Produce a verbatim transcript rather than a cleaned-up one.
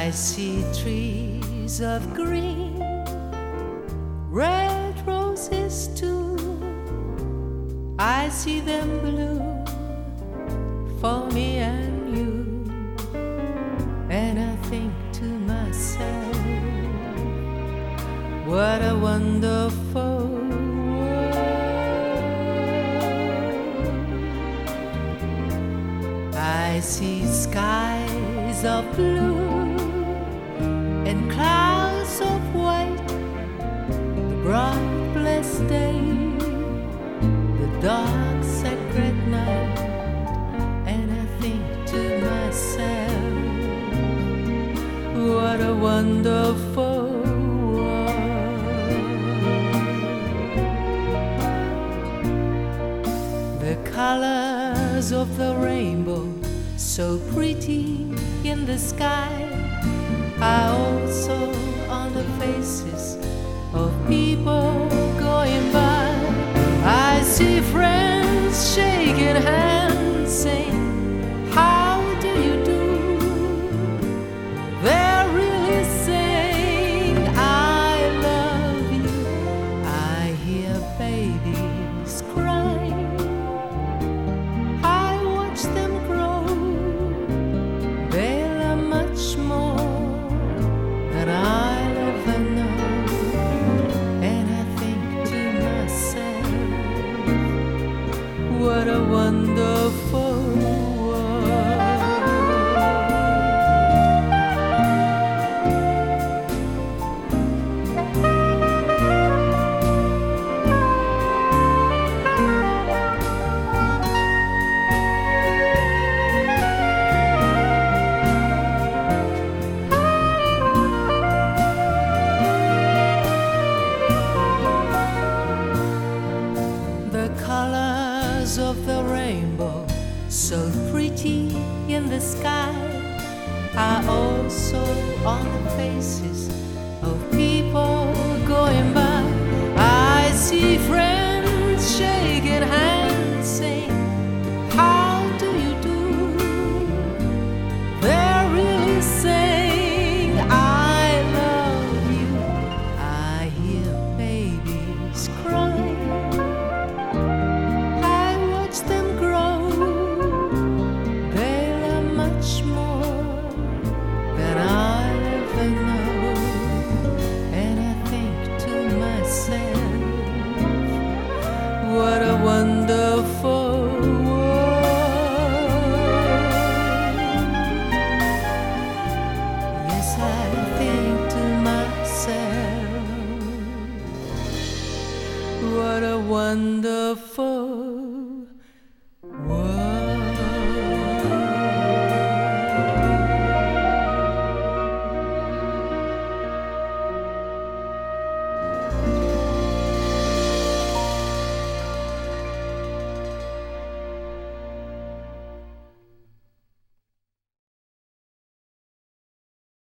I see trees of green, red roses too. I see them blue for me and you. And I think to myself, what a wonderful world. I see skies of blue and clouds of white, the bright blessed day, the dark sacred night. And I think to myself, what a wonderful world. The colors of the rainbow, so pretty in the sky, are also on the faces of people going by. I see friends shaking hands, saying, how do you do? They're really saying, I love you. I hear babies crying, I watch them grow. They learn much more than I'll ever know. And I think to myself, what a wonderful of the rainbow, so pretty in the sky, are also on the faces